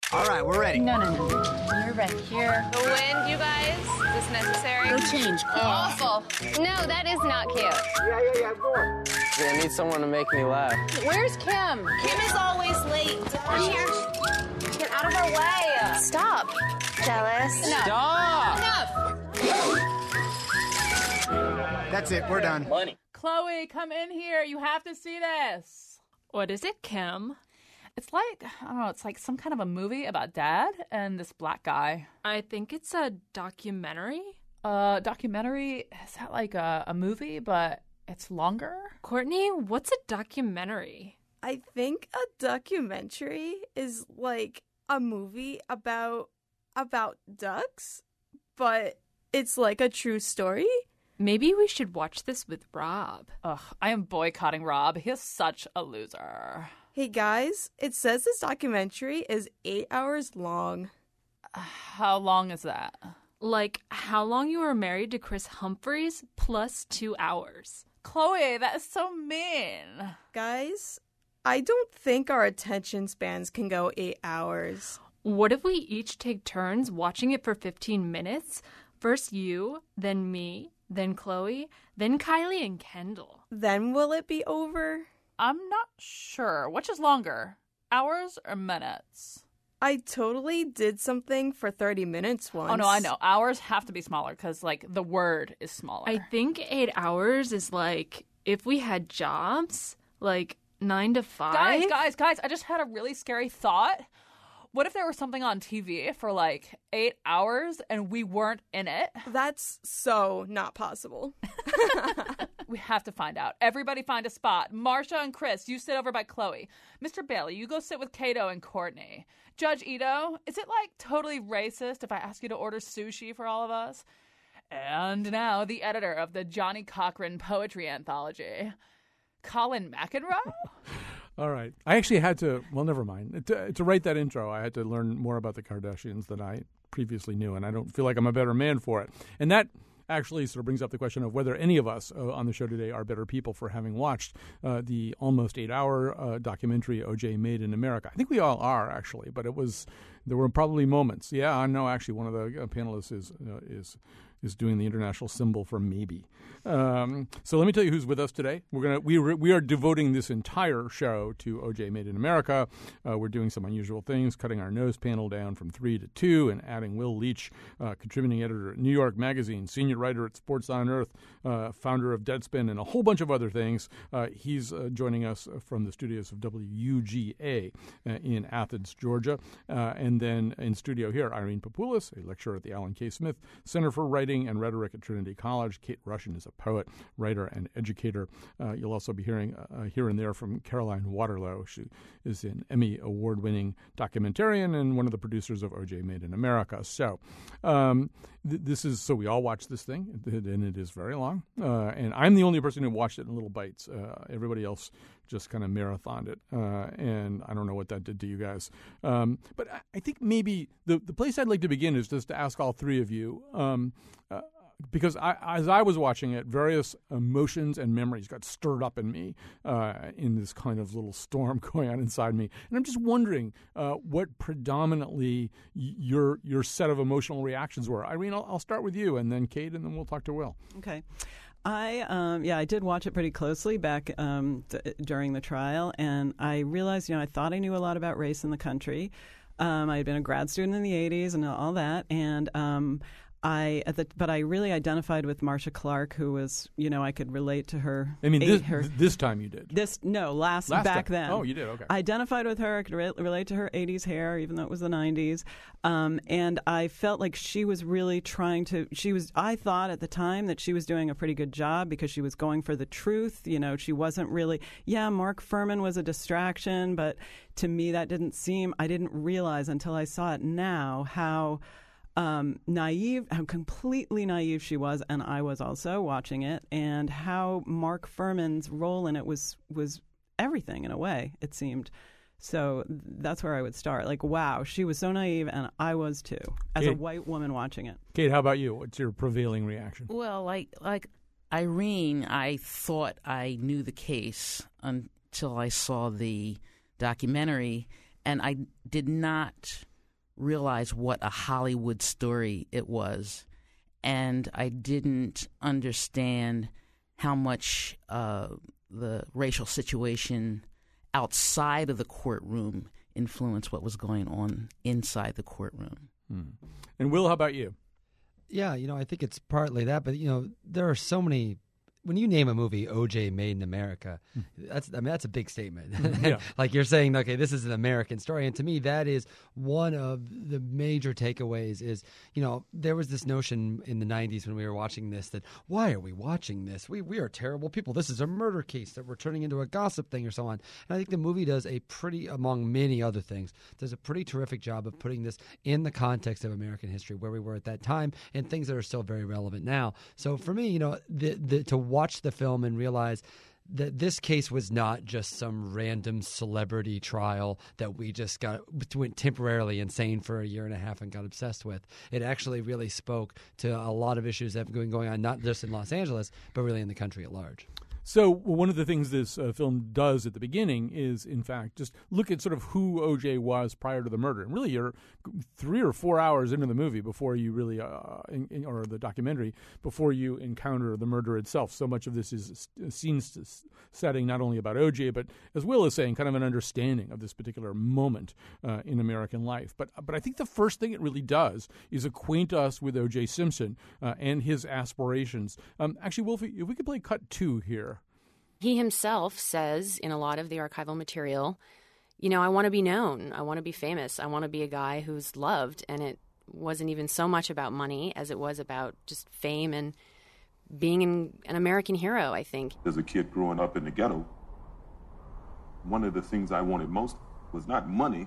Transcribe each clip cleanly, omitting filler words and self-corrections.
All right, we're ready. No. You're right here. The wind, you guys? Is this necessary? No change. Awful. No, that is not cute. Yeah, go on. I need someone to make me laugh. Where's Kim? Kim is always late. Here. Get out of our way. Stop. Jealous. Stop! Enough. That's it, we're done. Money. Chloe, come in here. You have to see this. What is it, Kim? It's like, I don't know, it's like some kind of a movie about dad and this black guy. I think it's a documentary. Documentary? Is that like a movie, but it's longer? Courtney, what's a documentary? I think a documentary is like a movie about ducks, but it's like a true story. Maybe we should watch this with Rob. Ugh, I am boycotting Rob. He's such a loser. Hey guys, it says this documentary is 8 hours long. How long is that? Like how long you were married to Chris Humphries plus 2 hours. Chloe, that is so mean. Guys, I don't think our attention spans can go 8 hours. What if we each take turns watching it for 15 minutes? First you, then me, then Chloe, then Kylie and Kendall. Then will it be over? I'm not sure. Which is longer, hours or minutes? I totally did something for 30 minutes once. Oh, no, I know. Hours have to be smaller because, like, the word is smaller. I think 8 hours is like if we had jobs, like 9 to 5. Guys, I just had a really scary thought. What if there was something on TV for like 8 hours and we weren't in it? That's so not possible. We have to find out. Everybody find a spot. Marsha and Chris, you sit over by Chloe. Mr. Bailey, you go sit with Kato and Courtney. Judge Ito, is it like totally racist if I ask you to order sushi for all of us? And now the editor of the Johnny Cochran Poetry Anthology, Colin McEnroe? All right. I actually had to, well, never mind. To write that intro, I had to learn more about the Kardashians than I previously knew, and I don't feel like I'm a better man for it. And that actually sort of brings up the question of whether any of us on the show today are better people for having watched the almost 8-hour documentary O.J. Made in America. I think we all are, actually, but there were probably moments. Yeah, I know, actually, one of the panelists is doing the international symbol for maybe. So let me tell you who's with us today. We are devoting this entire show to O.J. Made in America. We're doing some unusual things, cutting our nose panel down from 3 to 2 and adding Will Leach, contributing editor at New York Magazine, senior writer at Sports on Earth, founder of Deadspin, and a whole bunch of other things. He's joining us from the studios of WUGA in Athens, Georgia. And then in studio here, Irene Papoulis, a lecturer at the Alan K. Smith Center for Writing and Rhetoric at Trinity College. Kate Rushin is a poet, writer, and educator. You'll also be hearing here and there from Caroline Waterlow. She is an Emmy award-winning documentarian and one of the producers of O.J. Made in America. So so we all watched this thing, and it is very long. And I'm the only person who watched it in little bites. Everybody else just kind of marathoned it, and I don't know what that did to you guys. But I think maybe the place I'd like to begin is just to ask all three of you, because as I was watching it, various emotions and memories got stirred up in me in this kind of little storm going on inside me. And I'm just wondering what predominantly your set of emotional reactions were. Irene, I'll start with you, and then Kate, and then we'll talk to Will. Okay. I did watch it pretty closely back during the trial, and I realized, I thought I knew a lot about race in the country. I had been a grad student in the 80s and all that, and but I really identified with Marcia Clark, who was, I could relate to her. I mean, this time you did. Last back time. then. Oh, you did, okay. I identified with her. I could relate to her 80s hair, even though it was the 90s. And I felt like she was really I thought at the time that she was doing a pretty good job because she was going for the truth. She wasn't really, Mark Furman was a distraction, but to me that I didn't realize until I saw it now how naive, how completely naive she was, and I was also watching it, and how Mark Furman's role in it was everything in a way, it seemed. So that's where I would start. Like, wow, she was so naive, and I was too, as a white woman watching it. Kate, how about you? What's your prevailing reaction? Well, like Irene, I thought I knew the case until I saw the documentary, and I did not realize what a Hollywood story it was, and I didn't understand how much the racial situation outside of the courtroom influenced what was going on inside the courtroom. And Will, how about you? Yeah, I think it's partly that, but there are so many. When you name a movie O.J. Made in America, that's a big statement. Yeah. Like you're saying, okay, this is an American story, and to me, that is one of the major takeaways. Is there was this notion in the '90s when we were watching this that why are we watching this? We are terrible people. This is a murder case that we're turning into a gossip thing or so on. And I think the movie does among many other things, does a pretty terrific job of putting this in the context of American history, where we were at that time, and things that are still very relevant now. So for me, to watch the film and realize that this case was not just some random celebrity trial that we just went temporarily insane for a year and a half and got obsessed with. It actually really spoke to a lot of issues that have been going on, not just in Los Angeles, but really in the country at large. So one of the things this film does at the beginning is, in fact, just look at sort of who O.J. was prior to the murder. And really, you're 3 or 4 hours into the movie before you really, or the documentary, before you encounter the murder itself. So much of this is scene setting, not only about O.J., but as Will is saying, kind of an understanding of this particular moment in American life. But I think the first thing it really does is acquaint us with O.J. Simpson and his aspirations. Actually, Will, if we could play cut 2 here. He himself says in a lot of the archival material, I want to be known. I want to be famous. I want to be a guy who's loved. And it wasn't even so much about money as it was about just fame and being an American hero, I think. As a kid growing up in the ghetto, one of the things I wanted most was not money.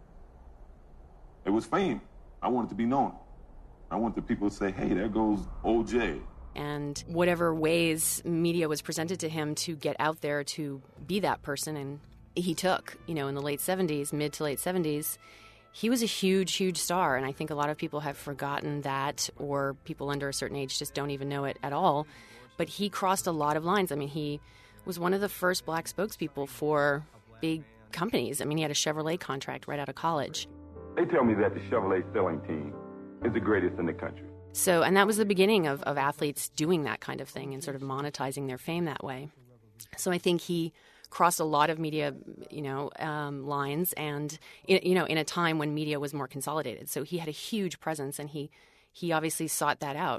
It was fame. I wanted to be known. I wanted people to say, hey, there goes O.J. And whatever ways media was presented to him to get out there to be that person, and he took, in the late 70s, mid to late 70s, he was a huge, huge star. And I think a lot of people have forgotten that, or people under a certain age just don't even know it at all. But he crossed a lot of lines. I mean, he was one of the first black spokespeople for big companies. I mean, he had a Chevrolet contract right out of college. They tell me that the Chevrolet selling team is the greatest in the country. So, and that was the beginning of athletes doing that kind of thing and sort of monetizing their fame that way. So I think he crossed a lot of media, lines, and in a time when media was more consolidated. So he had a huge presence, and he obviously sought that out.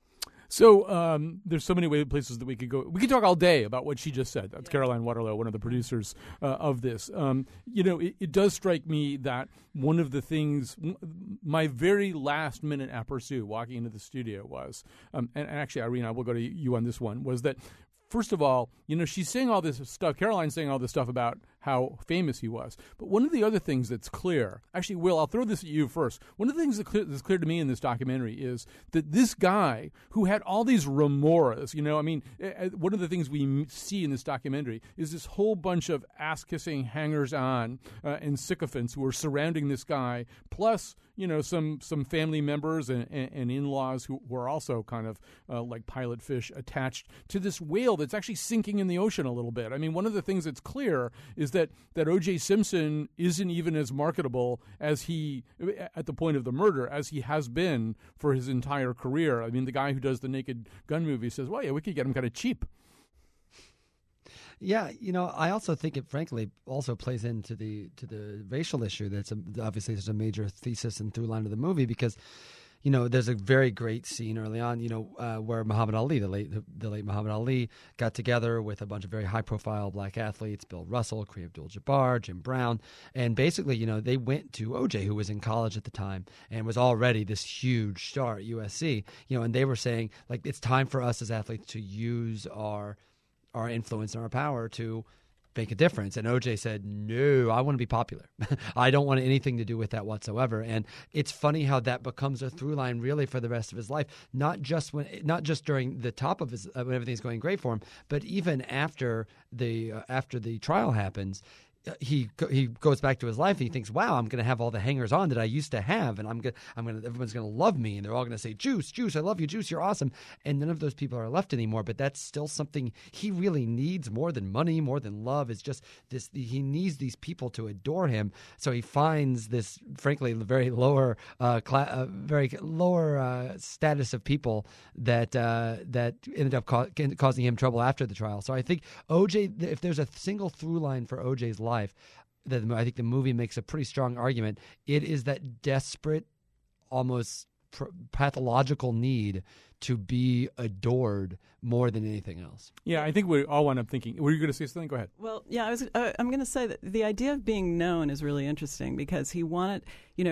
So there's so many places that we could go. We could talk all day about what she just said. That's Caroline Waterlow, one of the producers of this. It does strike me that one of the things, my very last minute aperçu walking into the studio was, and actually, Irene, I will go to you on this one, was that, first of all, she's saying all this stuff, Caroline's saying all this stuff about how famous he was. But one of the other things that's clear, actually, Will, I'll throw this at you first. One of the things that's clear to me in this documentary is that this guy who had all these remoras, one of the things we see in this documentary is this whole bunch of ass-kissing hangers-on and sycophants who are surrounding this guy, plus, some family members and in-laws who are also kind of like pilot fish attached to this whale that's actually sinking in the ocean a little bit. I mean, one of the things that's clear is that O.J. Simpson isn't even as marketable as he, at the point of the murder, as he has been for his entire career. I mean, the guy who does the Naked Gun movie says, well, yeah, we could get him kind of cheap. Yeah, I also think it, frankly, also plays into the racial issue. That's obviously there's a major thesis and through line of the movie because, there's a very great scene early on, where Muhammad Ali, the late Muhammad Ali, got together with a bunch of very high-profile black athletes, Bill Russell, Kareem Abdul-Jabbar, Jim Brown, and basically, they went to O.J., who was in college at the time and was already this huge star at USC, and they were saying, like, it's time for us as athletes to use our influence and our power to make a difference. And O.J. said, no, I want to be popular. I don't want anything to do with that whatsoever. And it's funny how that becomes a through line really for the rest of his life, not just during the top of his when everything's going great for him, but even after the trial happens. he goes back to his life and he thinks, wow, I'm going to have all the hangers on that I used to have, and everyone's going to love me, and they're all going to say, Juice, I love you, Juice, you're awesome. And none of those people are left anymore. But that's still something he really needs more than money, more than love. It's just this, he needs these people to adore him. So he finds this, frankly, very lower status of people that ended up causing him trouble after the trial. So I think OJ, if there's a single through line for OJ's life, that I think the movie makes a pretty strong argument. It is that desperate, almost pathological need to be adored more than anything else. Yeah, I think we all wound up thinking. Were you going to say something? Go ahead. Well, yeah, I'm going to say that the idea of being known is really interesting because he wanted,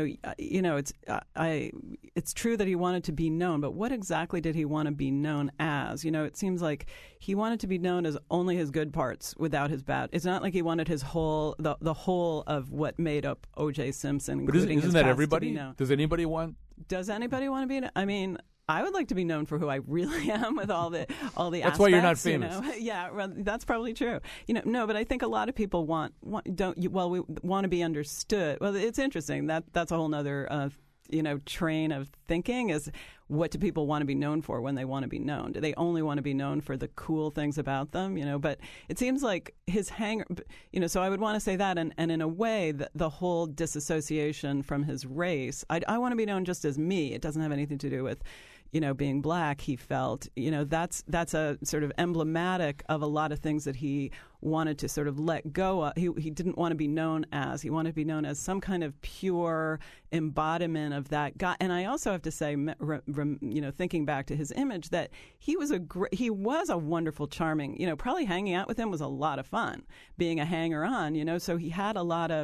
it's true that he wanted to be known, but what exactly did he want to be known as? It seems like he wanted to be known as only his good parts without his bad. It's not like he wanted his whole, the whole of what made up O.J. Simpson. But isn't that everybody? Does anybody want? Does anybody want to be? I mean, I would like to be known for who I really am with all the That's aspects. why you're not famous. Yeah, well, that's probably true. No, but I think a lot of people we want to be understood. Well, it's interesting. That's a whole nother train of thinking is what do people want to be known for when they want to be known? Do they only want to be known for the cool things about them? But it seems like his so I would want to say that, and in a way, the whole disassociation from his race, I want to be known just as me. It doesn't have anything to do with being black. He felt, that's a sort of emblematic of a lot of things that he wanted to sort of let go of. He didn't want to be known as. He wanted to be known as some kind of pure embodiment of that guy. And I also have to say, thinking back to his image, that he was a wonderful, charming. Probably hanging out with him was a lot of fun. Being a hanger-on, so he had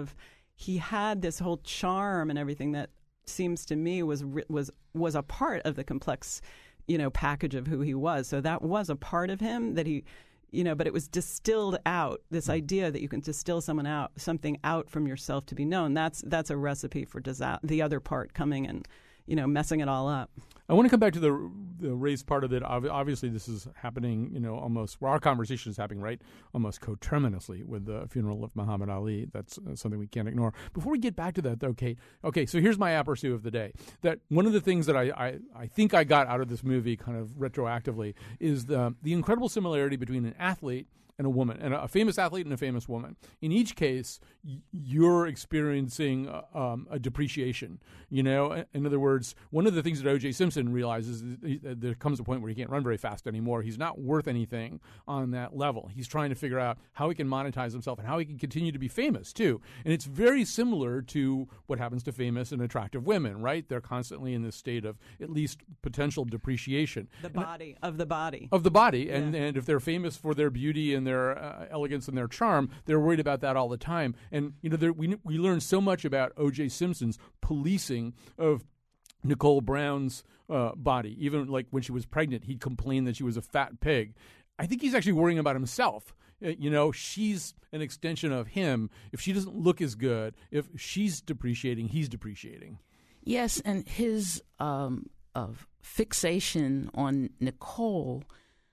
this whole charm and everything that seems to me was a part of the complex, package of who he was. So that was a part of him that he, but it was distilled out. This idea that you can distill something out from yourself to be known. That's a recipe for the other part coming and, messing it all up. I want to come back to the race part of it. Obviously, this is happening, almost our conversation is happening, right, almost coterminously with the funeral of Muhammad Ali. That's something we can't ignore. Before we get back to that, though, Kate, okay, so here's my aperçu of the day. That one of the things that I think I got out of this movie kind of retroactively is the incredible similarity between an athlete and a woman, and a famous athlete and a famous woman. In each case, you're experiencing a depreciation. In other words, one of the things that O.J. Simpson realizes is there comes a point where he can't run very fast anymore. He's not worth anything on that level. He's trying to figure out how he can monetize himself and how he can continue to be famous, too. And it's very similar to what happens to famous and attractive women, right? They're constantly in this state of at least potential depreciation. Of the body. And if they're famous for their beauty and their elegance and their charm, they're worried about that all the time. And we learn so much about O.J. Simpson's policing of Nicole Brown's body. Even like when she was pregnant, he complained that she was a fat pig. I think he's actually worrying about himself. She's an extension of him. If she doesn't look as good, if she's depreciating, he's depreciating. Yes, and his fixation on Nicole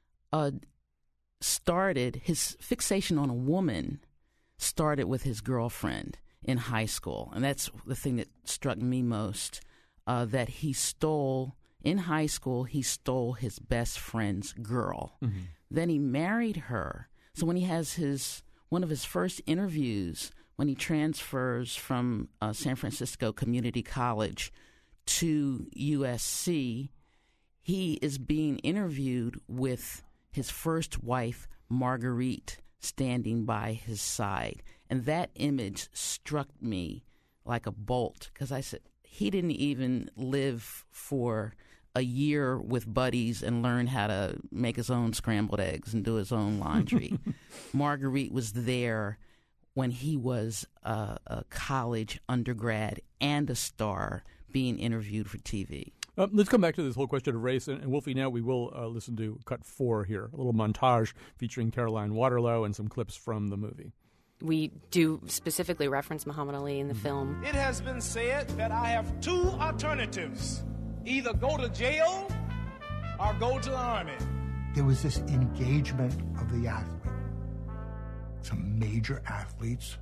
his fixation on a woman started with his girlfriend in high school. And that's the thing that struck me most, that in high school, he stole his best friend's girl. Mm-hmm. Then he married her. So when he has one of his first interviews, when he transfers from San Francisco Community College to USC, he is being interviewed with his first wife, Marguerite, standing by his side. And that image struck me like a bolt because I said, he didn't even live for a year with buddies and learn how to make his own scrambled eggs and do his own laundry. Marguerite was there when he was a college undergrad and a star being interviewed for TV. Let's come back to this whole question of race. And Wolfie, now we will listen to cut 4 here, a little montage featuring Caroline Waterlow and some clips from the movie. We do specifically reference Muhammad Ali in the film. It has been said that I have 2 alternatives. Either go to jail or go to the army. There was this engagement of the athlete. Some major athletes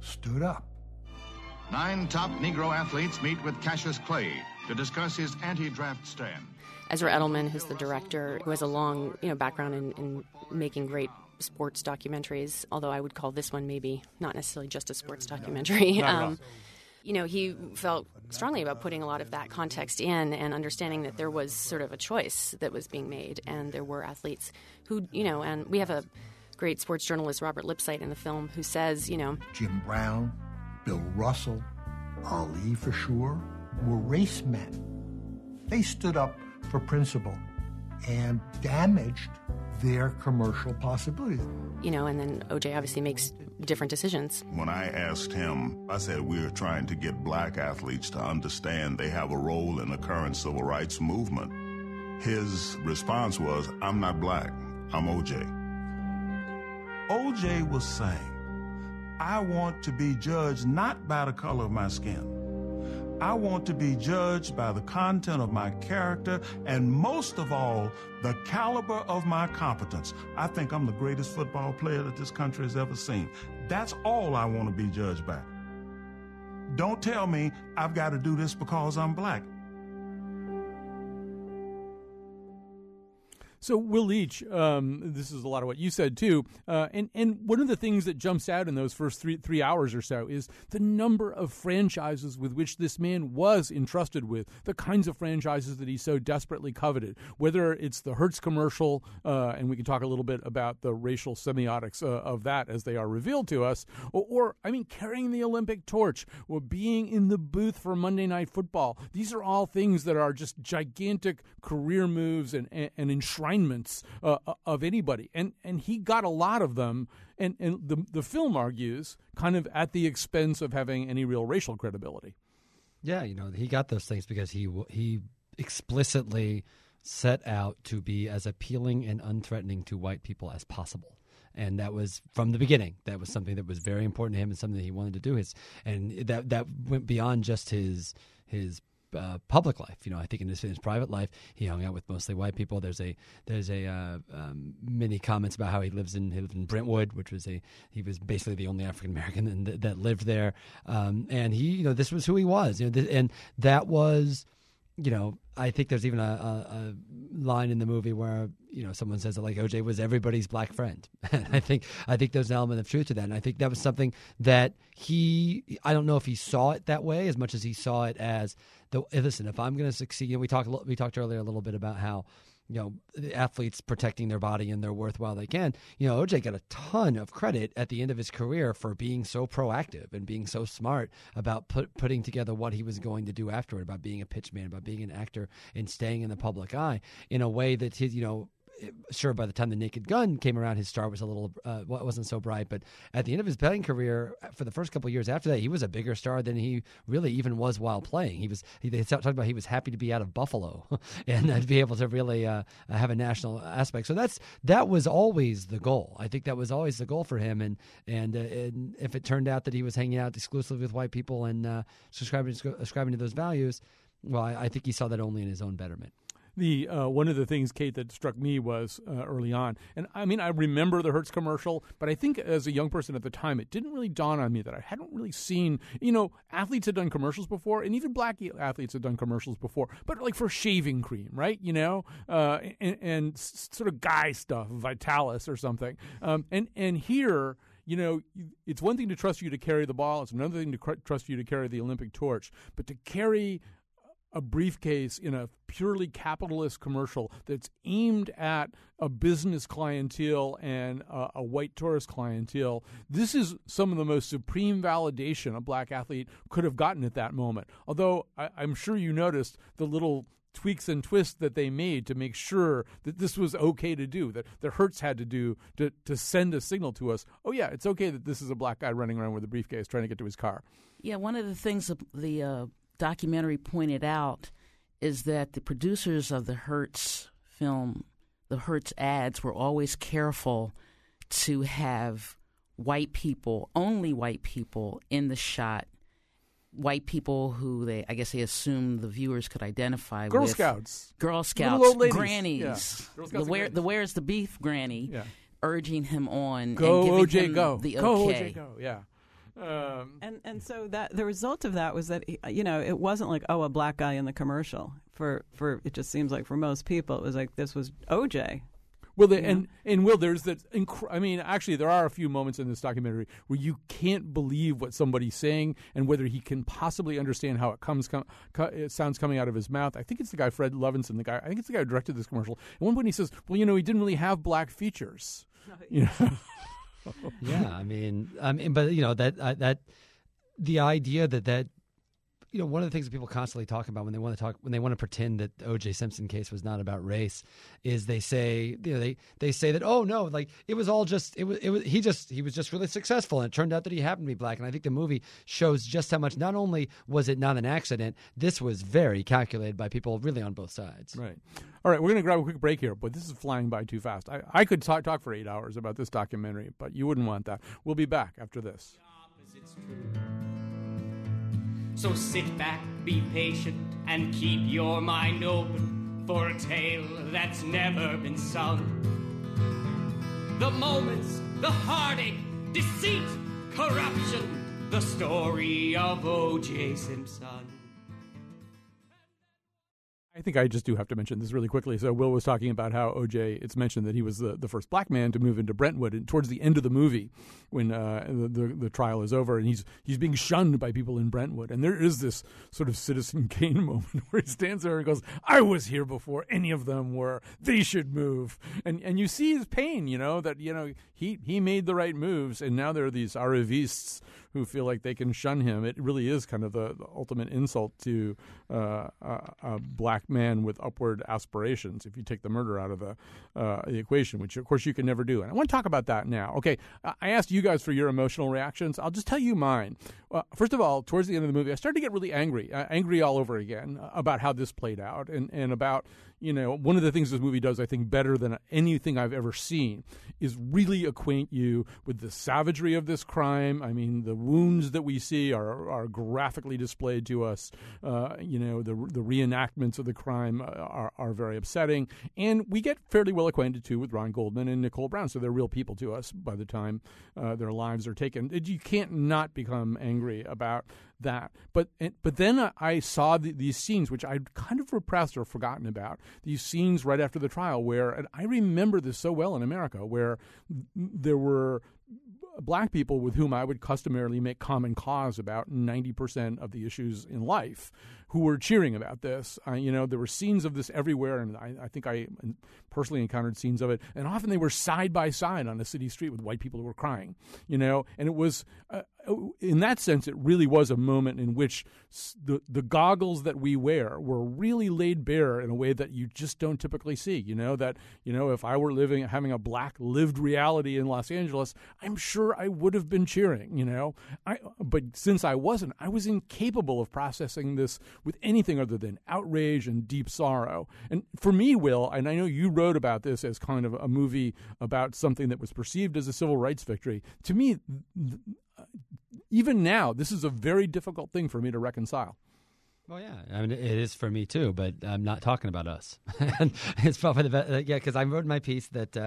stood up. 9 top Negro athletes meet with Cassius Clay to discuss his anti-draft stand. Ezra Edelman, who's the director, who has a long background in making great sports documentaries, although I would call this one maybe not necessarily just a sports documentary. He felt strongly about putting a lot of that context in and understanding that there was sort of a choice that was being made, and there were athletes who, and we have a great sports journalist, Robert Lipsyte, in the film, who says, Jim Brown, Bill Russell, Ali for sure, were race men. They stood up for principle and damaged their commercial possibilities. And then O.J. obviously makes different decisions. When I asked him, I said, we're trying to get black athletes to understand they have a role in the current civil rights movement. His response was, I'm not black, I'm O.J. O.J. was saying, I want to be judged not by the color of my skin. I want to be judged by the content of my character and, most of all, the caliber of my competence. I think I'm the greatest football player that this country has ever seen. That's all I want to be judged by. Don't tell me I've got to do this because I'm black. So, Will Leach, this is a lot of what you said, too. And one of the things that jumps out in those first three hours or so is the number of franchises with which this man was entrusted with, the kinds of franchises that he so desperately coveted, whether it's the Hertz commercial, and we can talk a little bit about the racial semiotics of that as they are revealed to us, or carrying the Olympic torch, or being in the booth for Monday Night Football. These are all things that are just gigantic career moves and enshrinements of anybody, and he got a lot of them, and the film argues kind of at the expense of having any real racial credibility. Yeah, he got those things because he explicitly set out to be as appealing and unthreatening to white people as possible. And that was from the beginning. That was something that was very important to him and something that he wanted to do. And that went beyond just his public life. I think in his private life, he hung out with mostly white people. There's many comments about how he lived in Brentwood, which was he was basically the only African American that lived there. And he, this was who he was. And that was, I think there's even a line in the movie where someone says that like OJ was everybody's black friend. And I think there's an element of truth to that. And I think that was something that I don't know if he saw it that way as much as he saw it as listen, if I'm going to succeed, we talked earlier a little bit about how the athletes protecting their body and their worth while they can. OJ got a ton of credit at the end of his career for being so proactive and being so smart about putting together what he was going to do afterward, about being a pitchman, about being an actor and staying in the public eye in a way that his, sure, by the time The Naked Gun came around, his star was a little wasn't so bright. But at the end of his playing career, for the first couple of years after that, he was a bigger star than he really even was while playing. They talked about he was happy to be out of Buffalo and to be able to really have a national aspect. So that was always the goal. I think that was always the goal for him. And if it turned out that he was hanging out exclusively with white people and ascribing to those values, well, I think he saw that only in his own betterment. The one of the things, Kate, that struck me was early on, and I remember the Hertz commercial, but I think as a young person at the time, it didn't really dawn on me that I hadn't really seen, athletes had done commercials before, and even black athletes had done commercials before, but like for shaving cream, right? And sort of guy stuff, Vitalis or something. And here, it's one thing to trust you to carry the ball. It's another thing to trust you to carry the Olympic torch, but to carry a briefcase in a purely capitalist commercial that's aimed at a business clientele and a white tourist clientele, this is some of the most supreme validation a black athlete could have gotten at that moment. Although I'm sure you noticed the little tweaks and twists that they made to make sure that this was okay to do, that the Hertz had to do to send a signal to us, oh yeah, it's okay that this is a black guy running around with a briefcase trying to get to his car. Yeah, one of the things the documentary pointed out is that the producers of the Hertz film, the Hertz ads, were always careful to have white people, only white people in the shot, white people who they assumed the viewers could identify with. Girl Scouts, little old ladies. Grannies, yeah. the where's the beef granny, urging him on go and giving OJ, him go. the go okay. OJ, go, yeah. And so that the result of that was that it wasn't like, oh, a black guy in the commercial. For it just seems like for most people it was like this was OJ. Well, and Will, there's that. Actually, there are a few moments in this documentary where you can't believe what somebody's saying and whether he can possibly understand how it sounds coming out of his mouth. I think it's the guy Fred Levinson, I think it's the guy who directed this commercial. At one point, he says, "Well, he didn't really have black features." Yeah, but that the idea that. One of the things that people constantly talk about when they want to pretend that the O.J. Simpson case was not about race is they say they say that, oh no, like it was all just he was just really successful and it turned out that he happened to be black. And I think the movie shows just how much not only was it not an accident, this was very calculated by people really on both sides. Right. All right, we're going to grab a quick break here, but this is flying by too fast. I could talk for 8 hours about this documentary, but you wouldn't want that. We'll be back after this. So sit back, be patient, and keep your mind open for a tale that's never been sung. The moments, the heartache, deceit, corruption, the story of O.J. Simpson. I think I just do have to mention this really quickly. So Will was talking about how O.J., it's mentioned that he was the first black man to move into Brentwood. And towards the end of the movie, when the trial is over, and he's being shunned by people in Brentwood. And there is this sort of Citizen Kane moment where he stands there and goes, I was here before any of them were. They should move. And you see his pain, that, he made the right moves. And now there are these arrivistes who feel like they can shun him. It really is kind of the ultimate insult to a black man with upward aspirations if you take the murder out of the equation, which, of course, you can never do. And I want to talk about that now. Okay, I asked you guys for your emotional reactions. I'll just tell you mine. First of all, towards the end of the movie, I started to get really angry all over again about how this played out and about, one of the things this movie does, I think, better than anything I've ever seen is really acquaint you with the savagery of this crime. I mean, the wounds that we see are graphically displayed to us. The reenactments of the crime are very upsetting. And we get fairly well acquainted, too, with Ron Goldman and Nicole Brown. So they're real people to us by the time their lives are taken. You can't not become angry about that. But then I saw these scenes, which I'd kind of repressed or forgotten about, these scenes right after the trial where, and I remember this so well in America, where there were black people with whom I would customarily make common cause about 90% of the issues in life who were cheering about this. There were scenes of this everywhere, and I think I personally encountered scenes of it, and often they were side by side on a city street with white people who were crying, and it was, in that sense, it really was a moment in which the goggles that we wear were really laid bare in a way that you just don't typically see, if I were having a black lived reality in Los Angeles, I'm sure I would have been cheering, but since I wasn't, I was incapable of processing this with anything other than outrage and deep sorrow. And for me, Will, and I know you wrote about this as kind of a movie about something that was perceived as a civil rights victory. To me, even now, this is a very difficult thing for me to reconcile. Well, yeah, I mean, it is for me too, but I'm not talking about us. It's probably the best, because I wrote in my piece that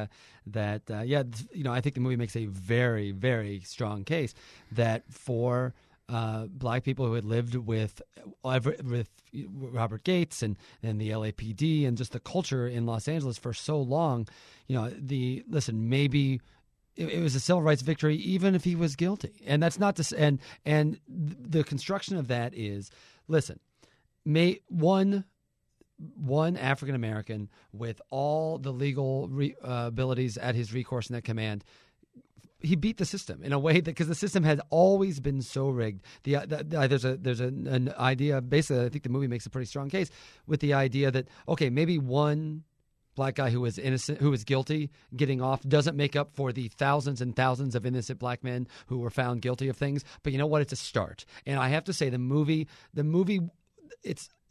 I think the movie makes a very, very strong case that for black people who had lived with Robert Gates and the LAPD and just the culture in Los Angeles for so long, maybe it was a civil rights victory even if he was guilty. And that's not to and the construction of that is, listen, one African American with all the legal abilities at his recourse and at command, he beat the system in a way that, because the system has always been so rigged. There's an idea, basically, I think the movie makes a pretty strong case with the idea that, okay, maybe one black guy who was innocent, who was guilty, getting off doesn't make up for the thousands and thousands of innocent black men who were found guilty of things. But you know what? It's a start. And I have to say, the movie,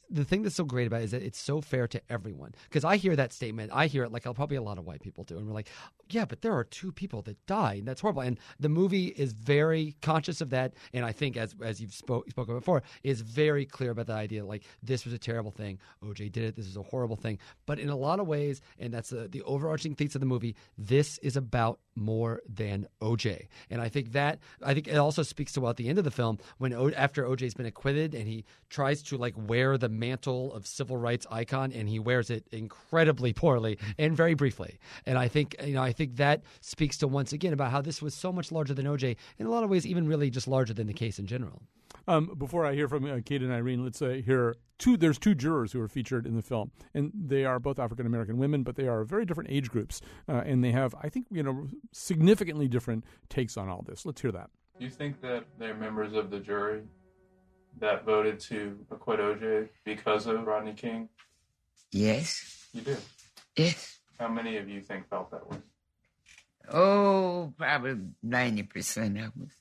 the thing that's so great about it is that it's so fair to everyone. Because I hear that statement, I hear it like probably a lot of white people do, and we're like, yeah, but there are 2 people that died, and that's horrible. And the movie is very conscious of that, and I think as you've spoken before, is very clear about the idea like this was a terrible thing. OJ did it. This is a horrible thing. But in a lot of ways, and that's the overarching thesis of the movie, this is about more than OJ. And I think it also speaks to, well, at the end of the film, when after OJ's been acquitted and he tries to like wear the mantle of civil rights icon, and he wears it incredibly poorly and very briefly. And I think that speaks to, once again, about how this was so much larger than OJ, in a lot of ways even really just larger than the case in general. Before I hear from Kate and Irene, let's hear there's 2 jurors who are featured in the film, and they are both African-American women, but they are very different age groups, and they have, I think, significantly different takes on all this. Let's hear that. Do you think that they're members of the jury that voted to acquit OJ because of Rodney King? Yes. You do? Yes. How many of you think felt that way? Oh, probably 90% of us.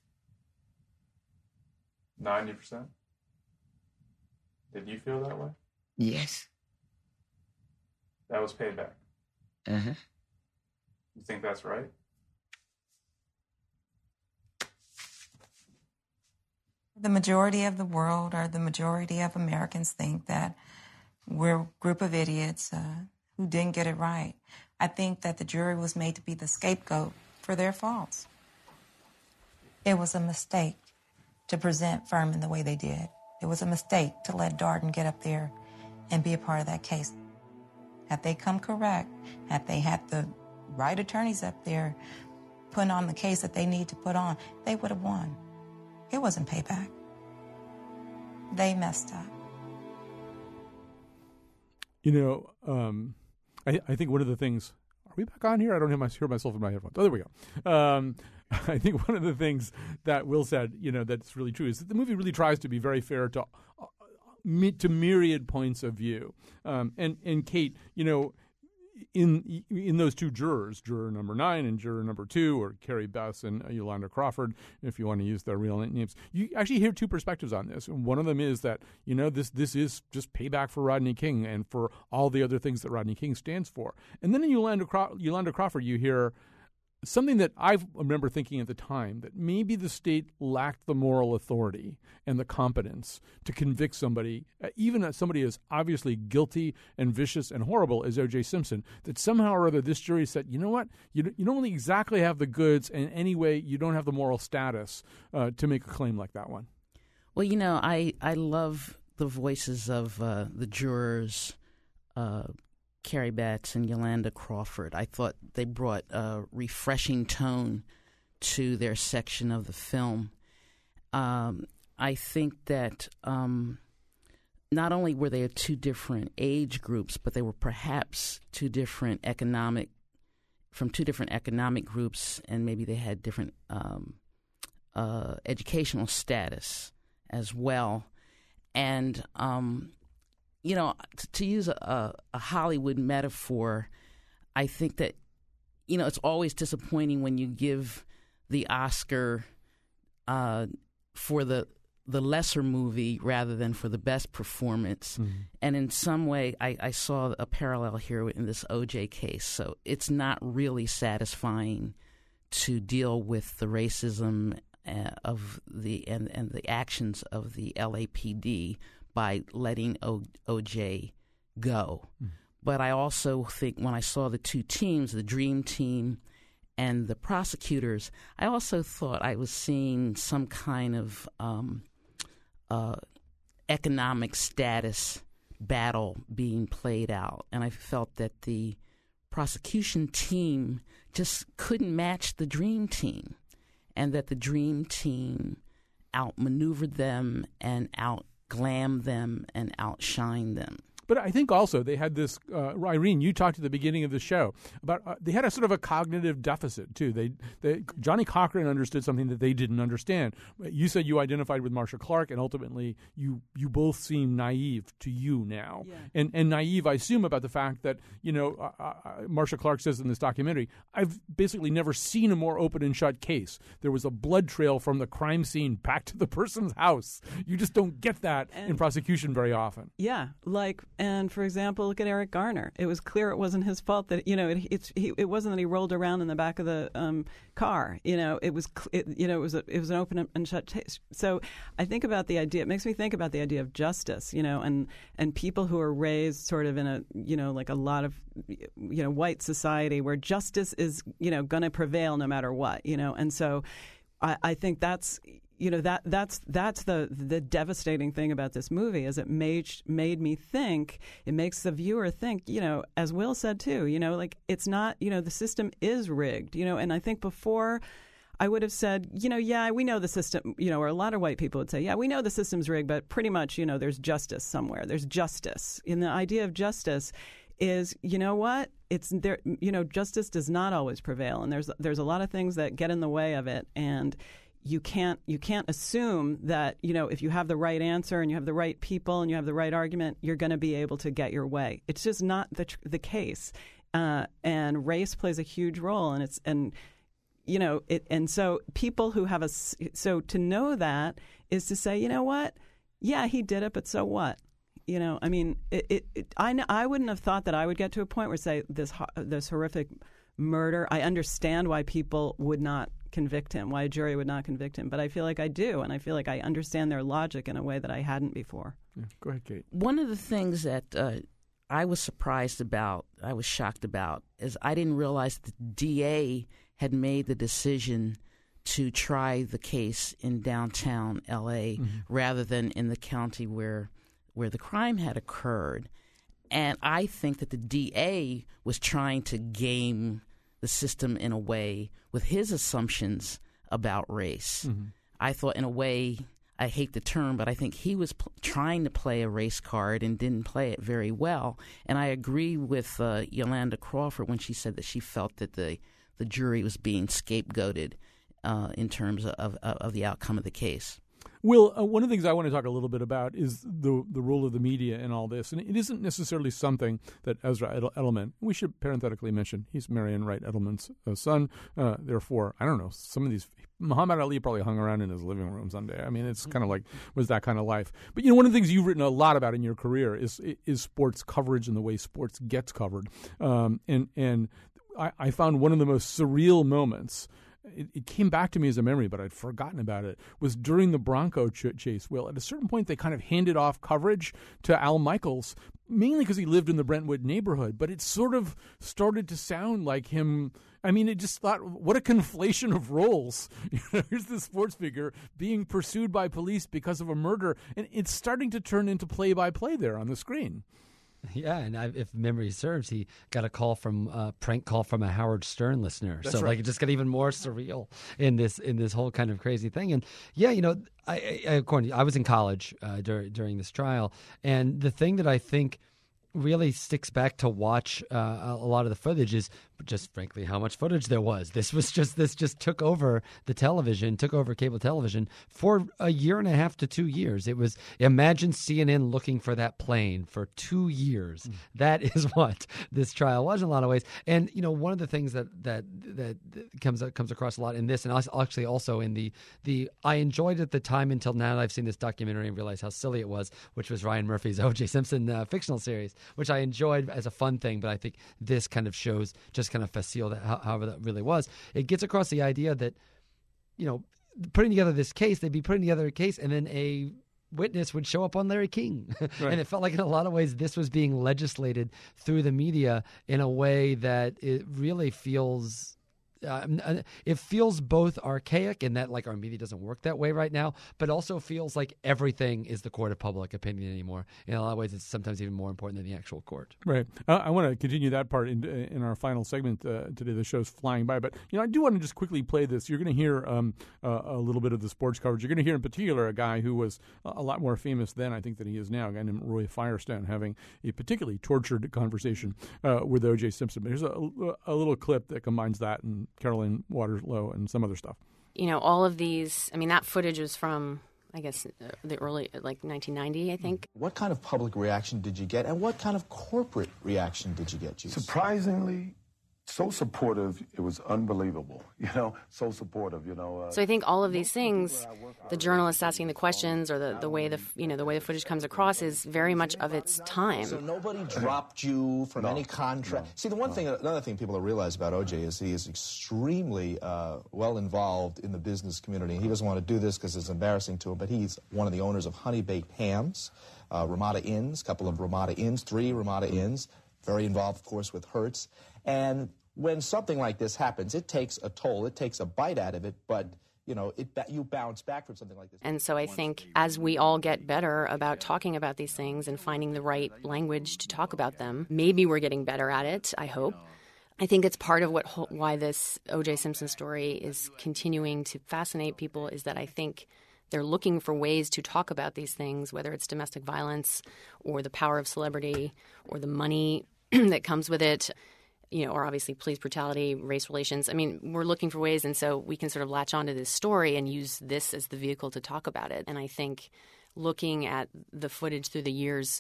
90%? Did you feel that way? Yes. That was payback? Uh-huh. You think that's right? The majority of the world, or the majority of Americans, think that we're a group of idiots who didn't get it right. I think that the jury was made to be the scapegoat for their faults. It was a mistake to present Furman the way they did. It was a mistake to let Darden get up there and be a part of that case. Had they come correct, had they had the right attorneys up there putting on the case that they need to put on, they would have won. It wasn't payback. They messed up. I think one of the things... Are we back on here? I don't hear myself in my headphones. Oh, there we go. I think one of the things that Will said, that's really true, is that the movie really tries to be very fair to myriad points of view. And Kate, in those 2 jurors, juror number 9 and juror number 2, or Carrie Bess and Yolanda Crawford, if you want to use their real names, you actually hear 2 perspectives on this. And one of them is that, this is just payback for Rodney King and for all the other things that Rodney King stands for. And then in Yolanda Crawford, you hear something that I remember thinking at the time, that maybe the state lacked the moral authority and the competence to convict somebody, even somebody as obviously guilty and vicious and horrible as O.J. Simpson, that somehow or other this jury said, you know what, you don't exactly have the goods, and anyway, you don't have the moral status to make a claim like that one. Well, I love the voices of the jurors, Carrie Batts and Yolanda Crawford. I thought they brought a refreshing tone to their section of the film. I think that not only were they 2 different age groups, but they were perhaps 2 different economic groups, and maybe they had different educational status as well. And to use a Hollywood metaphor, I think that, it's always disappointing when you give the Oscar for the lesser movie rather than for the best performance. Mm-hmm. And in some way, I saw a parallel here in this OJ case. So it's not really satisfying to deal with the racism of the actions of the LAPD by letting OJ go. Mm. But I also think when I saw the 2 teams, the Dream Team and the prosecutors, I also thought I was seeing some kind of economic status battle being played out. And I felt that the prosecution team just couldn't match the Dream Team, and that the Dream Team outmaneuvered them and outglammed them and outshined them. But I think also they had this, Irene, you talked at the beginning of the show about, they had a sort of a cognitive deficit too. Johnny Cochran understood something that they didn't understand. You said you identified with Marcia Clark, and ultimately you both seem naive to you now. Yeah. And naive, I assume, about the fact that, Marcia Clark says in this documentary, I've basically never seen a more open and shut case. There was a blood trail from the crime scene back to the person's house. You just don't get that in prosecution very often. Yeah, and for example, look at Eric Garner. It was clear it wasn't his fault that it wasn't that he rolled around in the back of the car. It was an open and shut case. So I think about the idea. It makes me think about the idea of justice. And people who are raised sort of in a like a lot of white society where justice is going to prevail no matter what. And so I think that's. That's the devastating thing about this movie is it made me think. It makes the viewer think. As Will said too. It's not. The system is rigged. And I think before I would have said, yeah, we know the system. Or a lot of white people would say, yeah, we know the system's rigged, but pretty much, there's justice somewhere. There's justice. And the idea of justice is, what? It's there. Justice does not always prevail, and there's a lot of things that get in the way of it, and. You can't assume that, if you have the right answer and you have the right people and you have the right argument, you're going to be able to get your way. It's just not the case. And race plays a huge role. And so people who have so to know that is to say, you know what? Yeah, he did it, but so what? I mean, I wouldn't have thought that I would get to a point where say this horrific murder. I understand why people would not convict him, why a jury would not convict him. But I feel like I do, and I feel like I understand their logic in a way that I hadn't before. Yeah. Go ahead, Kate. One of the things that I was surprised about, I was shocked about, is I didn't realize the DA had made the decision to try the case in downtown L.A. Rather than in the county where the crime had occurred. And I think that the DA was trying to game the system in a way with his assumptions about race. I thought, in a way, I hate the term, but I think he was trying to play a race card and didn't play it very well. And I agree with Yolanda Crawford when she said that she felt that the jury was being scapegoated in terms of the outcome of the case. Will, one of the things I want to talk a little bit about is the role of the media in all this. And it isn't necessarily something that Ezra Edelman, we should parenthetically mention, he's Marian Wright Edelman's son. Therefore, I don't know, some of these, Muhammad Ali probably hung around in his living room someday. I mean, it's kind of like, was that kind of life. But, one of the things you've written a lot about in your career is sports coverage and the way sports gets covered. And I found one of the most surreal moments, it came back to me as a memory, but I'd forgotten about it, was during the Bronco chase. Will, at a certain point, they kind of handed off coverage to Al Michaels, mainly because he lived in the Brentwood neighborhood, but it sort of started to sound like him. I mean, it just thought, what a conflation of roles. Here's this sports figure being pursued by police because of a murder, and it's starting to turn into play-by-play there on the screen. Yeah, and if memory serves, he got a call prank call from a Howard Stern listener. That's so right. It just got even more surreal in this whole kind of crazy thing. And yeah, I was in college during this trial, and the thing that I think really sticks back to watch a lot of the footage is just frankly how much footage there was. This just took over the television, took over cable television for a year and a half to 2 years. It was, imagine CNN looking for that plane for 2 years. That is what this trial was in a lot of ways. And one of the things that comes across a lot in this, and actually also in the I enjoyed at the time until now that I've seen this documentary and realized how silly it was, which was Ryan Murphy's O.J. Simpson fictional series, which I enjoyed as a fun thing, but I think this kind of shows just kind of facile that however that really was. It gets across the idea that, putting together this case, they'd be putting together a case and then a witness would show up on Larry King. Right. And it felt like in a lot of ways this was being legislated through the media in a way that it really feels it feels both archaic in that like our media doesn't work that way right now, but also feels like everything is the court of public opinion anymore. In a lot of ways, it's sometimes even more important than the actual court. Right. I want to continue that part in our final segment today. The show's flying by, but I do want to just quickly play this. You're going to hear a little bit of the sports coverage. You're going to hear in particular a guy who was a lot more famous then, I think, than he is now, a guy named Roy Firestone, having a particularly tortured conversation with O.J. Simpson. But here's a little clip that combines that and Caroline Waterlow and some other stuff. All of these, that footage was from, I guess, the early, 1990, I think. What kind of public reaction did you get, and what kind of corporate reaction did you get, Juice? Surprisingly, so supportive, it was unbelievable, so supportive, So I think all of these things, the journalists asking the questions or the way the footage comes across is very much of its time. So nobody dropped you from any contract. No. See, another thing people don't realize about O.J. is he is extremely well involved in the business community. He doesn't want to do this because it's embarrassing to him, but he's one of the owners of Honey Baked Hams, Ramada Inns, a couple of Ramada Inns, 3 Ramada Inns, very involved, of course, with Hertz. And when something like this happens, it takes a toll. It takes a bite out of it, but, you bounce back from something like this. And so I think as we all get better about talking about these things and finding the right language to talk about them, maybe we're getting better at it, I hope. I think it's part of why this O.J. Simpson story is continuing to fascinate people is that I think they're looking for ways to talk about these things, whether it's domestic violence or the power of celebrity or the money that comes with it, or obviously police brutality, race relations. We're looking for ways, and so we can sort of latch onto this story and use this as the vehicle to talk about it. And I think looking at the footage through the years,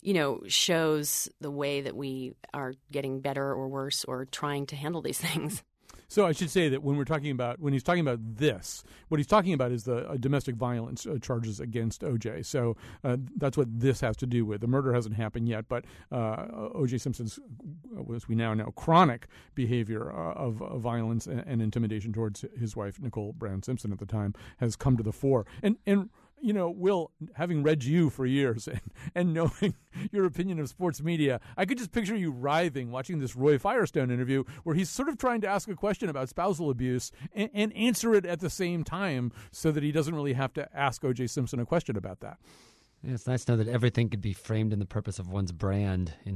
shows the way that we are getting better or worse or trying to handle these things. So I should say that when he's talking about this, what he's talking about is the domestic violence charges against O.J. So that's what this has to do with. The murder hasn't happened yet, but O.J. Simpson's, as we now know, chronic behavior of violence and intimidation towards his wife, Nicole Brown Simpson, at the time, has come to the fore. And Will, having read you for years and knowing your opinion of sports media, I could just picture you writhing watching this Roy Firestone interview where he's sort of trying to ask a question about spousal abuse and answer it at the same time so that he doesn't really have to ask O.J. Simpson a question about that. Yeah, it's nice to know that everything could be framed in the purpose of one's brand in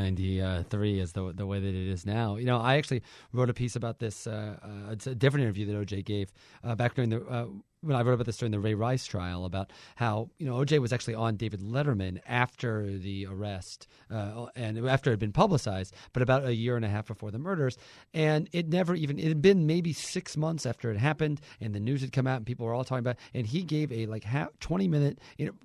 1993 as the way that it is now. I actually wrote a piece about this. It's a different interview that O.J. gave back during the when I wrote about this during the Ray Rice trial about how O.J. was actually on David Letterman after the arrest and after it had been publicized, but about a year and a half before the murders, and it had been maybe 6 months after it happened, and the news had come out, and people were all talking about it, and he gave a 20-minute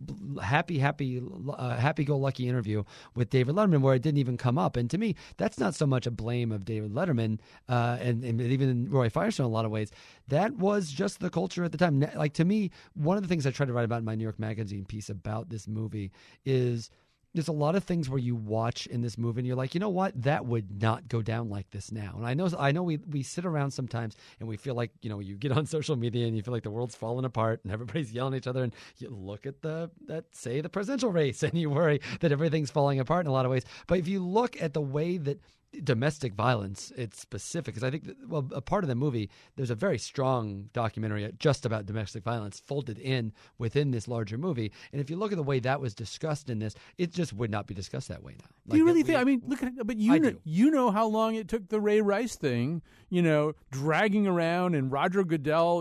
happy-go-lucky interview with David Letterman where it didn't even come up, and to me, that's not so much a blame of David Letterman and even Roy Firestone in a lot of ways. That was just the culture at the time. To me, one of the things I tried to write about in my New York Magazine piece about this movie is there's a lot of things where you watch in this movie and you're like, you know what, that would not go down like this now. And I know we sit around sometimes and we feel like, you get on social media and you feel like the world's falling apart and everybody's yelling at each other, and you look at the presidential race and you worry that everything's falling apart in a lot of ways. But if you look at the way that domestic violence, it's specific, because I think a part of the movie, there's a very strong documentary just about domestic violence folded in within this larger movie, and if you look at the way that was discussed in this, it just would not be discussed that way now. Do you really think? Look at it, but you know how long it took the Ray Rice thing, dragging around, and Roger Goodell,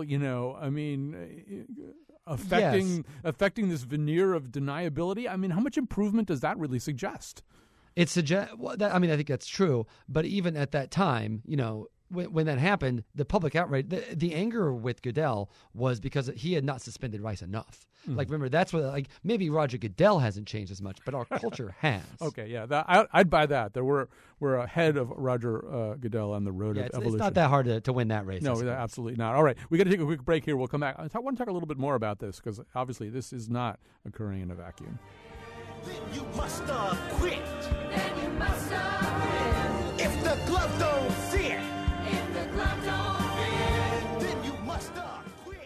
affecting this veneer of deniability. How much improvement does that really suggest? I think that's true. But even at that time, when that happened, the public outrage, the anger with Goodell was because he had not suspended Rice enough. Mm-hmm. Remember, that's what, maybe Roger Goodell hasn't changed as much, but our culture has. Okay, yeah, I'd buy that. We're ahead of Roger Goodell on the road of evolution. It's not that hard to win that race. No, absolutely not. All right, we got to take a quick break here. We'll come back. I want to talk a little bit more about this because obviously this is not occurring in a vacuum. Then you must quit. Then you must quit. If the glove don't fit. If the glove don't fit. Then you must quit.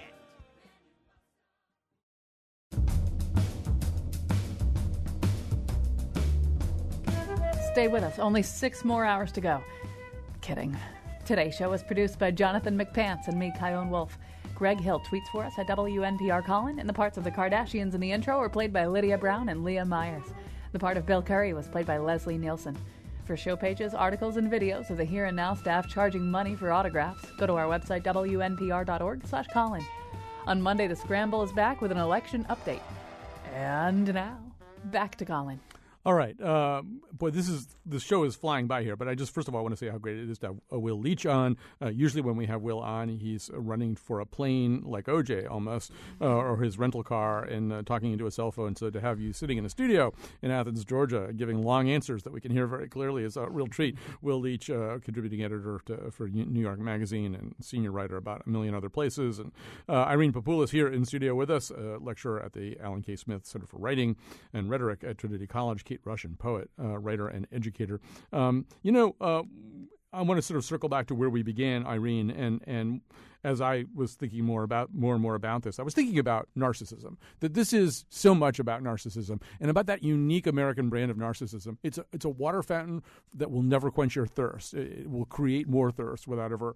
Stay with us. Only 6 more hours to go. Kidding. Today's show was produced by Jonathan McPants and me, Kyone Wolf. Greg Hill tweets for us at WNPR Colin, and the parts of the Kardashians in the intro were played by Lydia Brown and Leah Myers. The part of Bill Curry was played by Leslie Nielsen. For show pages, articles, and videos of the Here and Now staff charging money for autographs, go to our website, WNPR.org/Colin. On Monday, The Scramble is back with an election update. And now, back to Colin. All right. Boy, the show is flying by here, but I just, first of all, want to say how great it is to have Will Leach on. Usually when we have Will on, he's running for a plane like OJ almost, or his rental car, and talking into a cell phone. So to have you sitting in a studio in Athens, Georgia, giving long answers that we can hear very clearly is a real treat. Will Leach, contributing editor for New York Magazine and senior writer about a million other places. And Irene Papoulis here in studio with us, lecturer at the Alan K. Smith Center for Writing and Rhetoric at Trinity College. Kate Russian, poet, writer, and educator. I want to sort of circle back to where we began, Irene, and as I was thinking more and more about this, I was thinking about narcissism, that this is so much about narcissism and about that unique American brand of narcissism. It's a water fountain that will never quench your thirst. It will create more thirst without ever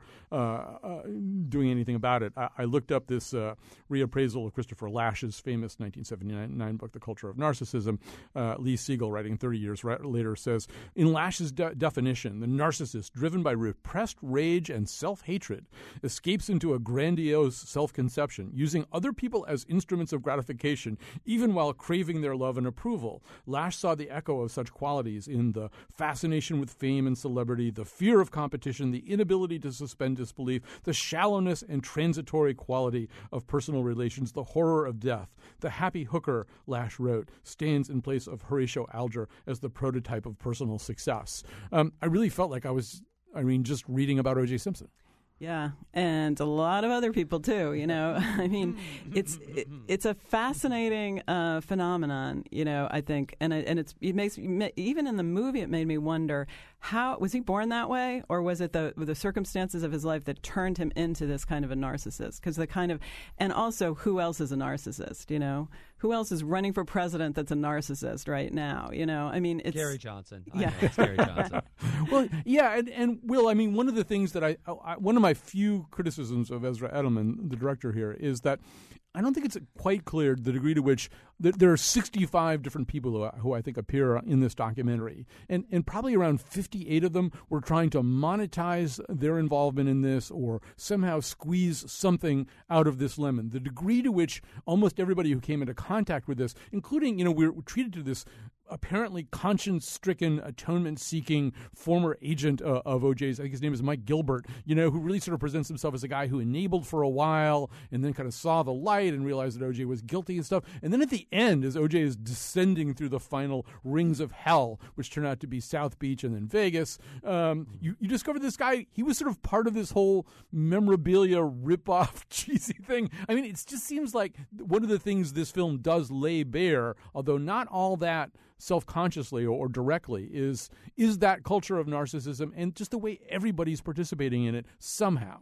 doing anything about it. I looked up this reappraisal of Christopher Lasch's famous 1979 book, The Culture of Narcissism. Lee Siegel, writing 30 years later, says, in Lasch's definition, the narcissist, driven by repressed rage and self-hatred, escapes into a grandiose self-conception, using other people as instruments of gratification, even while craving their love and approval. Lasch saw the echo of such qualities in the fascination with fame and celebrity, the fear of competition, the inability to suspend disbelief, the shallowness and transitory quality of personal relations, the horror of death. The happy hooker, Lasch wrote, stands in place of Horatio Alger as the prototype of personal success. I really felt like I was, just reading about O.J. Simpson. Yeah, and a lot of other people too. I mean, it's a fascinating phenomenon. I think, and it makes even in the movie it made me wonder, how was he born that way, or was it the circumstances of his life that turned him into this kind of a narcissist? Because and also, who else is a narcissist? Who else is running for president that's a narcissist right now? I mean, it's Gary Johnson. Yeah, it's Gary Johnson. Well, yeah, and Will, one of the things that one of my few criticisms of Ezra Edelman, the director here, is that I don't think it's quite clear the degree to which there are 65 different people who I think appear in this documentary. And probably around 58 of them were trying to monetize their involvement in this or somehow squeeze something out of this lemon. The degree to which almost everybody who came into contact with this, including, we're treated to this apparently conscience-stricken, atonement-seeking former agent of OJ's, I think his name is Mike Gilbert, who really sort of presents himself as a guy who enabled for a while and then kind of saw the light and realized that OJ was guilty and stuff. And then at the end, as OJ is descending through the final rings of hell, which turn out to be South Beach and then Vegas, you discover this guy, he was sort of part of this whole memorabilia rip-off cheesy thing. It just seems like one of the things this film does lay bare, although not all that self-consciously or directly, is that culture of narcissism and just the way everybody's participating in it somehow.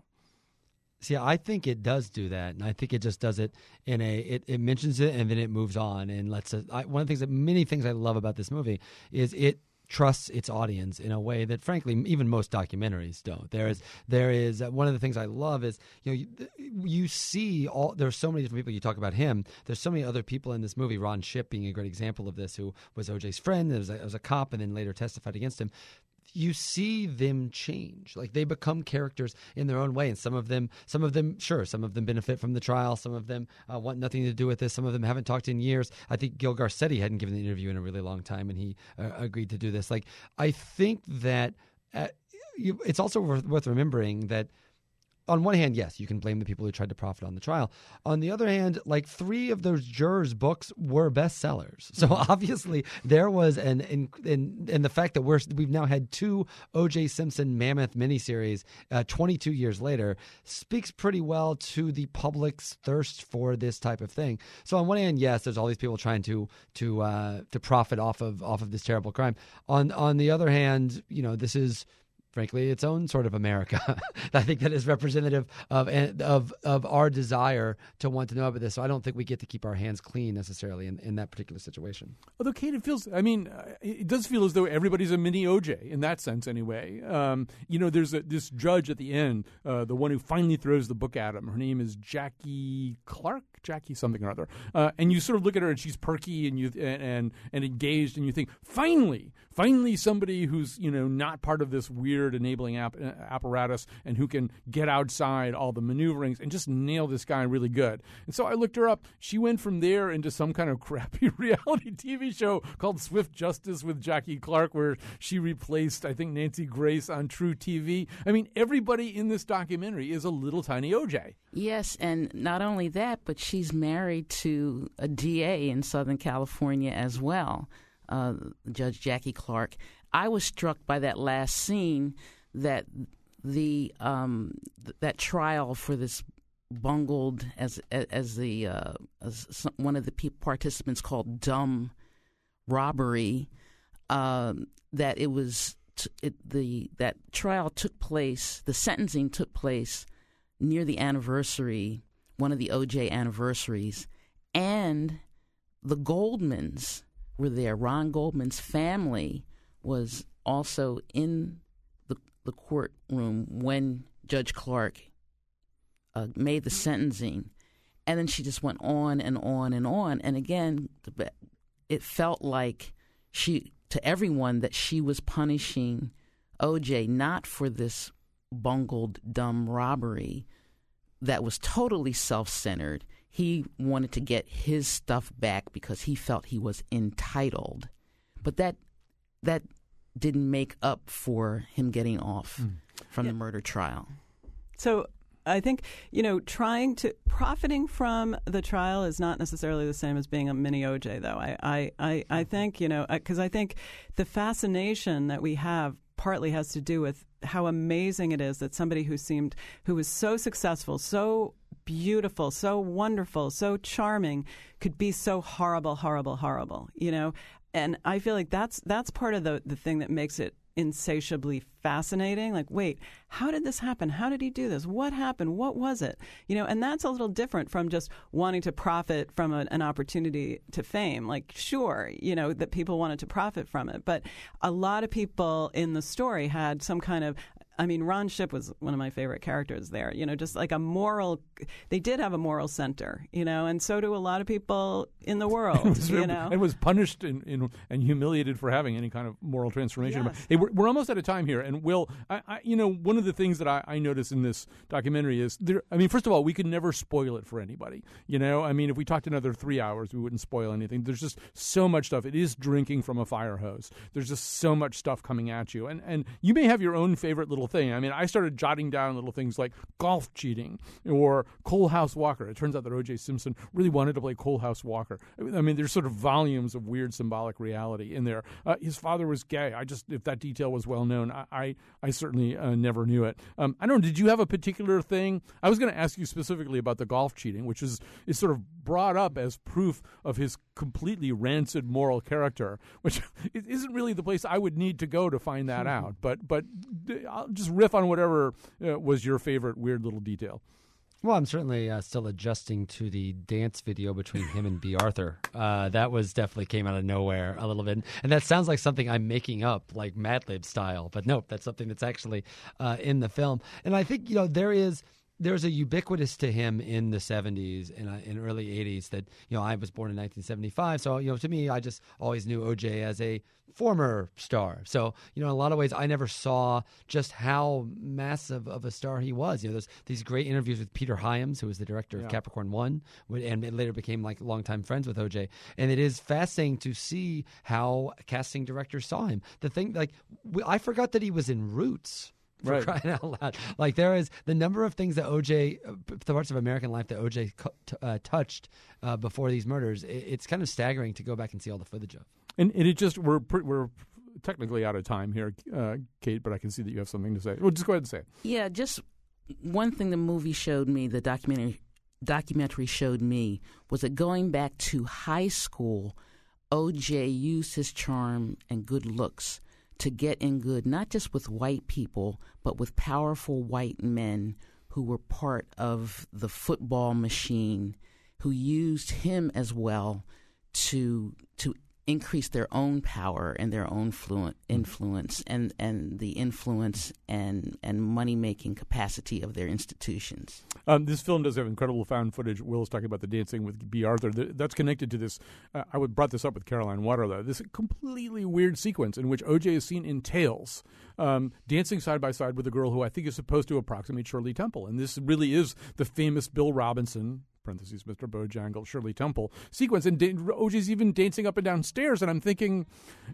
See, I think it does do that, and I think it just does it in it mentions it and then it moves on and one of the things many things I love about this movie is it trusts its audience in a way that, frankly, even most documentaries don't. There is one of the things I love is you see there's so many different people. You talk about him. There's so many other people in this movie. Ron Shipp being a great example of this, who was OJ's friend, was a cop, and then later testified against him. You see them change. Like, they become characters in their own way, and some of them benefit from the trial. Some of them want nothing to do with this. Some of them haven't talked in years. I think Gil Garcetti hadn't given an interview in a really long time, and he agreed to do this. Like, I think that it's also worth remembering that, on one hand, yes, you can blame the people who tried to profit on the trial. On the other hand, 3 of those jurors' books were bestsellers. So obviously there was and the fact that we've now had 2 O.J. Simpson mammoth miniseries 22 years later speaks pretty well to the public's thirst for this type of thing. So on one hand, yes, there's all these people trying to profit off of this terrible crime. On the other hand, this is frankly, its own sort of America. I think that is representative of our desire to want to know about this. So I don't think we get to keep our hands clean necessarily in that particular situation. Although, Kate, it does feel as though everybody's a mini OJ in that sense anyway. There's this judge at the end, the one who finally throws the book at him. Her name is Jackie Clark, Jackie something or other. And you sort of look at her and she's perky and engaged, and you think, finally somebody who's, not part of this weird enabling apparatus and who can get outside all the maneuverings and just nail this guy really good. And so I looked her up. She went from there into some kind of crappy reality TV show called Swift Justice with Jackie Clark, where she replaced, I think, Nancy Grace on True TV. I mean, everybody in this documentary is a little tiny OJ. Yes, and not only that, but she's married to a DA in Southern California as well, Judge Jackie Clark. I was struck by that last scene that that trial for this bungled, as one of the participants called dumb robbery, that it was that trial took place, the sentencing took place near the anniversary, one of the OJ anniversaries, and the Goldmans were there. Ron Goldman's family was also in the courtroom when Judge Clark made the sentencing. And then she just went on and on and on. And again, it felt like to everyone that she was punishing OJ not for this bungled, dumb robbery that was totally self-centered. He wanted to get his stuff back because he felt he was entitled. But that didn't make up for him getting off from the murder trial. So I think, profiting from the trial is not necessarily the same as being a mini OJ, though. I think, because I think the fascination that we have partly has to do with how amazing it is that somebody who was so successful, so beautiful, so wonderful, so charming, could be so horrible, And I feel like that's part of the thing that makes it insatiably fascinating. Like, wait, how did this happen? How did he do this? What happened? What was it? And that's a little different from just wanting to profit from an opportunity to fame. Like, sure, that people wanted to profit from it, but a lot of people in the story had some kind of, Ron Shipp was one of my favorite characters there, just like they did have a moral center, and so do a lot of people in the world, And was punished and humiliated for having any kind of moral transformation. Yes. Hey, we're almost out of time here. And Will, one of the things that I noticed in this documentary is, first of all, we could never spoil it for anybody. If we talked another 3 hours, we wouldn't spoil anything. There's just so much stuff. It is drinking from a fire hose. There's just so much stuff coming at you. And you may have your own favorite little thing. I started jotting down little things like golf cheating or Cole House Walker. It turns out that O.J. Simpson really wanted to play Cole House Walker. There's sort of volumes of weird symbolic reality in there. His father was gay. If that detail was well known, I certainly never knew it. I don't know, did you have a particular thing? I was going to ask you specifically about the golf cheating, which is sort of brought up as proof of his completely rancid moral character, which isn't really the place I would need to go to find that out. But I'll just riff on whatever was your favorite weird little detail. Well, I'm certainly still adjusting to the dance video between him and B. Arthur. That definitely came out of nowhere a little bit. And that sounds like something I'm making up, like Mad Lib style. But nope, that's something that's actually in the film. And I think, there's a ubiquitous to him in the 70s and early 80s that, I was born in 1975. So, to me, I just always knew O.J. as a former star. So, in a lot of ways, I never saw just how massive of a star he was. There's these great interviews with Peter Hyams, who was the director of Capricorn 1, and later became like longtime friends with O.J. And it is fascinating to see how casting directors saw him. The thing, I forgot that he was in Roots. For crying out loud. Like, there is the number of things that O.J., the parts of American life that O.J. touched before these murders, it's kind of staggering to go back and see all the footage of. And it just, we're technically out of time here, Kate, but I can see that you have something to say. Well, just go ahead and say it. Yeah, just one thing the movie showed me, the documentary showed me, was that going back to high school, O.J. used his charm and good looks to get in good, not just with white people, but with powerful white men who were part of the football machine, who used him as well to increase their own power and their own influence and the influence and money-making capacity of their institutions. This film does have incredible found footage. Will is talking about the dancing with B. Arthur. That's connected to this. I brought this up with Caroline Water, though. This completely weird sequence in which O.J. is seen in tails, dancing side by side with a girl who I think is supposed to approximate Shirley Temple. And this really is the famous Bill Robinson, parentheses, Mr. Bojangle, Shirley Temple sequence. And O.J.'s even dancing up and down stairs. And I'm thinking,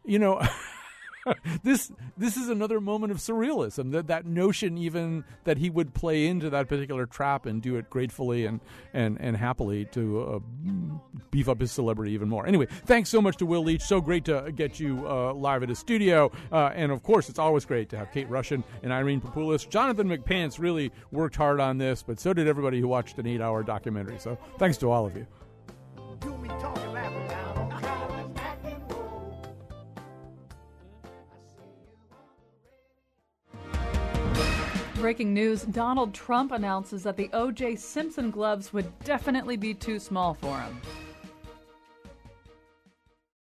this is another moment of surrealism, that notion even that he would play into that particular trap and do it gratefully and happily to beef up his celebrity even more. Anyway, thanks so much to Will Leitch. So great to get you live at his studio. And, of course, it's always great to have Kate Rushin and Irene Papoulis. Jonathan McPants really worked hard on this, but so did everybody who watched an 8-hour documentary. So thanks to all of you. Breaking news, Donald Trump announces that the O.J. Simpson gloves would definitely be too small for him.